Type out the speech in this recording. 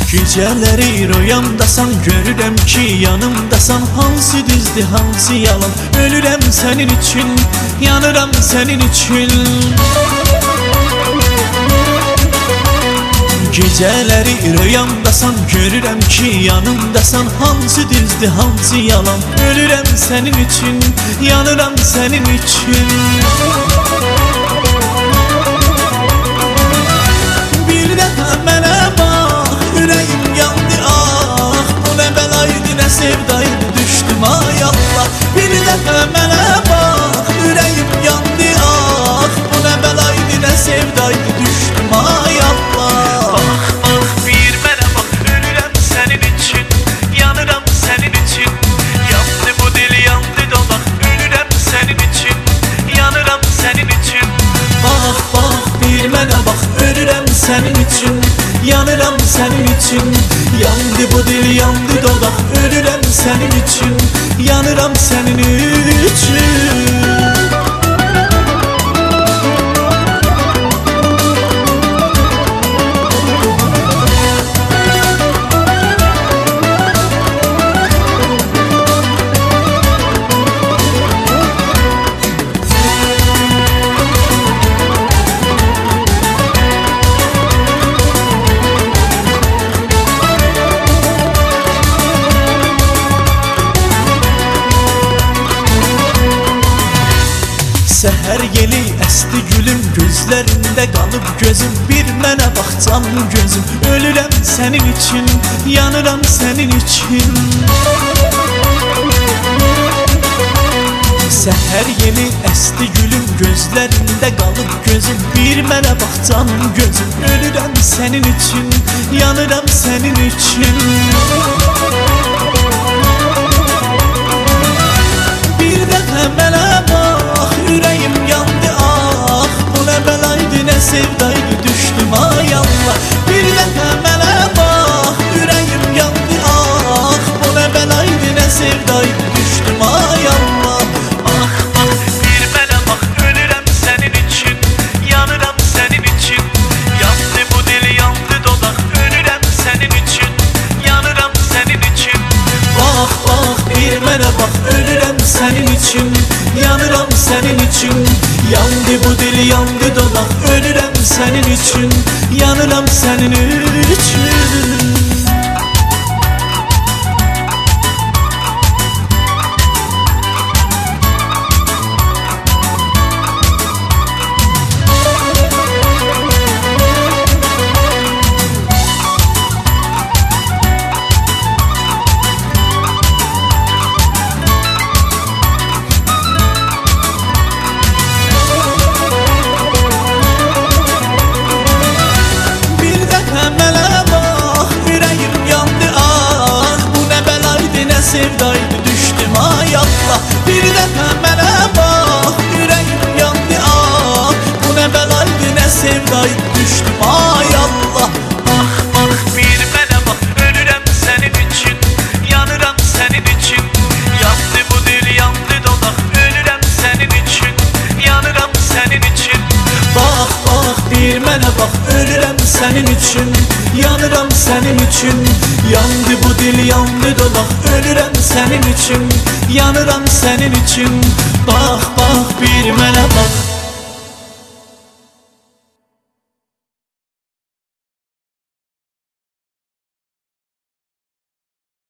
Gecələri rüyamdasan, görürəm ki yanımdasan. Hansı düzdür, hansı yalan? Ölürəm sənin üçün, yanıram sənin üçün. Gecələri rüyamdasan, görürəm ki yanımdasan. Hansı düzdür, hansı yalan? Ölürəm sənin üçün, yanıram sənin üçün. Bir dəfə mənə bax, ürəyim yandı ah. Bu nə bəlaydı, nə sevdaydı, düşdüm ay Allah. Bir dəfə mənə bax, ürəyim yandı ah. Bu nə bəlaydı, nə sevdaydı, düşdüm ay Allah. Sənin üçün, yanıram sənin üçün. Yandı bu dil, yandı dodaq. Ölürəm sənin üçün, yanıram sənin üçün. Səhər yeli əsti gülüm, gözlərində qalıb gözüm. Bir mənə bax canım gözüm, ölürəm sənin üçün, yanıram sənin üçün. Səhər yeli əsti gülüm, gözlərində qalıb gözüm. Bir mənə bax canım gözüm, ölürəm sənin üçün, yanıram sənin üçün. Bir dəfə mənə bax, ürəyim yandı ah. Bu nə bəlaydı, nə sevdaydı, düşdüm ay Allah. Bir dəfə mənə bax, ürəyim yandı ah. Bu nə bəlaydı, nə sevdaydı, düşdüm ay Allah. Ah ah, bir mənə bax, ölürəm sənin üçün, yanıram sənin üçün. Yandı bu dil, yandı dodaq, ölürəm sənin üçün, yanıram sənin üçün. Bax bax, bir mənə bax, ölürəm sənin üçün, yanıram sənin üçün. Yandı bu dil, yandı dodaq. Ölürəm sənin üçün, yanıram sənin üçün. Sevdaydı, düşdüm ay Allah. Bir dəfə mənə bax, ürəyim yandı ah. Bu nə bəlaydı, nə sevdaydı, düşdüm ay Allah. Ah ah, bir mənə bax, ölürəm sənin üçün, yanıram sənin üçün. Yandı bu dil, yandı dodaq, ölürəm sənin üçün, yanıram sənin üçün. Bax bax, bir mənə bax, ölürəm sənin üçün, yanıram sənin üçün. Yandı bu dil, yandı dodaq. Ölürəm sənin üçün, yanıram sənin üçün. Bax bax, bir mənə bax.